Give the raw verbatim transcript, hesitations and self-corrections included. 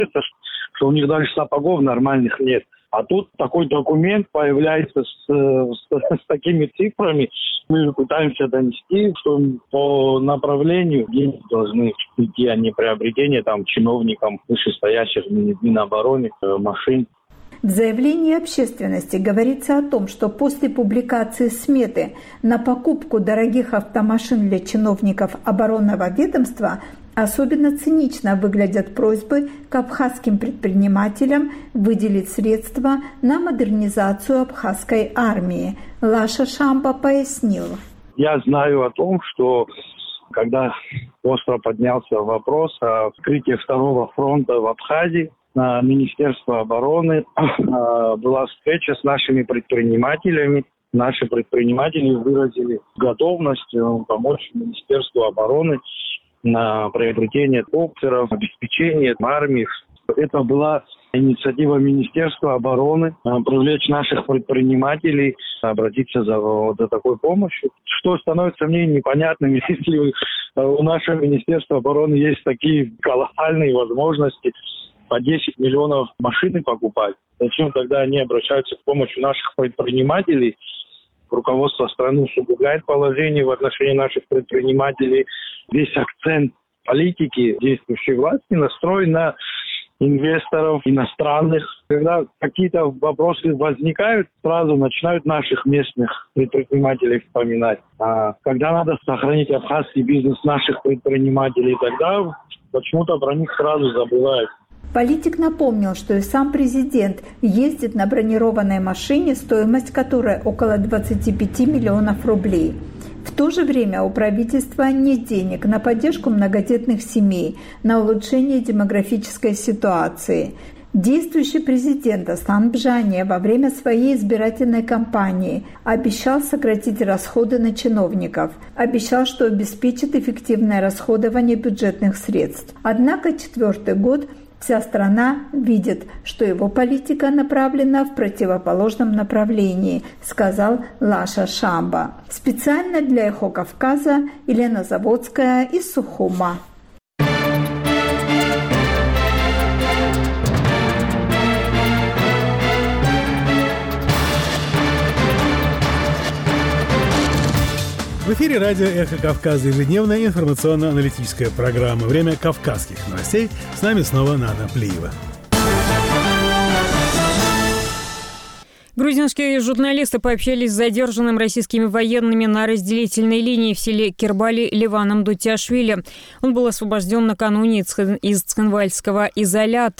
что у них даже сапогов нормальных нет. А тут такой документ появляется с, с, с такими цифрами. Мы пытаемся донести, что по направлению деньги должны идти, а не приобретение там чиновникам вышестоящих Минобороны машин. В заявлении общественности говорится о том, что после публикации сметы на покупку дорогих автомашин для чиновников оборонного ведомства особенно цинично выглядят просьбы к абхазским предпринимателям выделить средства на модернизацию абхазской армии. Лаша Шамба пояснил. Я знаю о том, что когда остро поднялся вопрос о открытии второго фронта в Абхазии, на Министерство обороны была встреча с нашими предпринимателями. Наши предприниматели выразили готовность помочь Министерству обороны на приобретение коптеров, обеспечение армии. Это была инициатива Министерства обороны привлечь наших предпринимателей, обратиться за, за такой помощью. Что становится мне непонятным, если у нашего Министерства обороны есть такие колоссальные возможности по десять миллионов машин покупать. Зачем тогда они обращаются к помощи наших предпринимателей? Руководство страны усугубляет положение в отношении наших предпринимателей. Весь акцент политики действующей власти настроен на инвесторов иностранных. Когда какие-то вопросы возникают, сразу начинают наших местных предпринимателей вспоминать. А когда надо сохранить абхазский бизнес наших предпринимателей, тогда почему-то про них сразу забывают. Политик напомнил, что и сам президент ездит на бронированной машине, стоимость которой около двадцать пять миллионов рублей. В то же время у правительства нет денег на поддержку многодетных семей, на улучшение демографической ситуации. Действующий президент Асан Бжания во время своей избирательной кампании обещал сократить расходы на чиновников, обещал, что обеспечит эффективное расходование бюджетных средств. Однако четвертый год вся страна видит, что его политика направлена в противоположном направлении, сказал Лаша Шамба. Специально для «Эхо Кавказа» Елена Заводская из Сухума. В эфире радио «Эхо Кавказа», ежедневная информационно-аналитическая программа. Время кавказских новостей. С нами снова Нана Плиева. Грузинские журналисты пообщались с задержанным российскими военными на разделительной линии в селе Кирбали Ливаном Дутяшвили. Он был освобожден накануне из Цхинвальского изолятора.